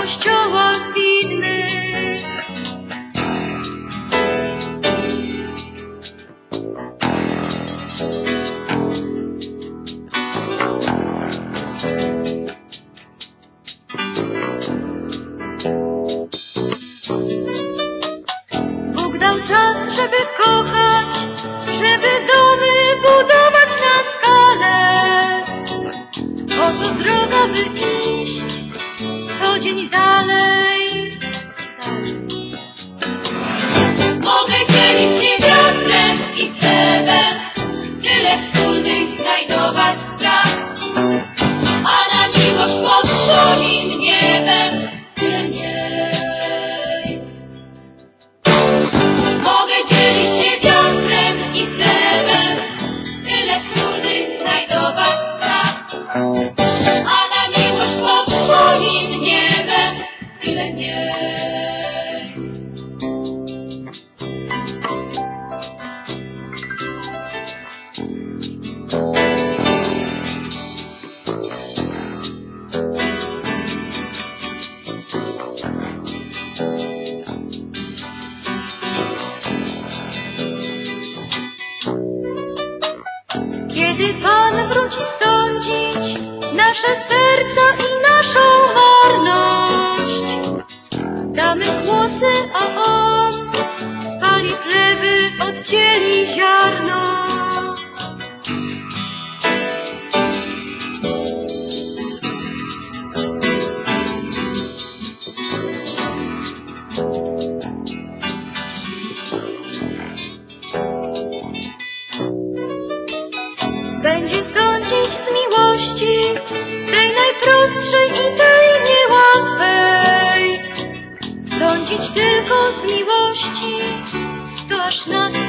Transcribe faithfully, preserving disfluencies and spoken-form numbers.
kościołach widnych. Bóg dał czas, żeby kochać, żeby domy budować na skalę. Oto droga, by iść co dzień dalej. Mogę dzielić się wiatrem i chlebem, tyle wspólnych znajdować spraw, a na miłość pod swoim niebem tyle miejsc. Mogę dzielić się wiatrem i chlebem, tyle wspólnych znajdować spraw, a na miłość pod swoim niebem tyle miejsc. Kiedy Pan wróci sądzić nasze serca i naszą marność, damy głosy, a On spali plewy, oddzieli ziarno. Będzie sądzić z miłości, tej najprostszej i tej niełatwej. Sądzić tylko z miłości, to aż nas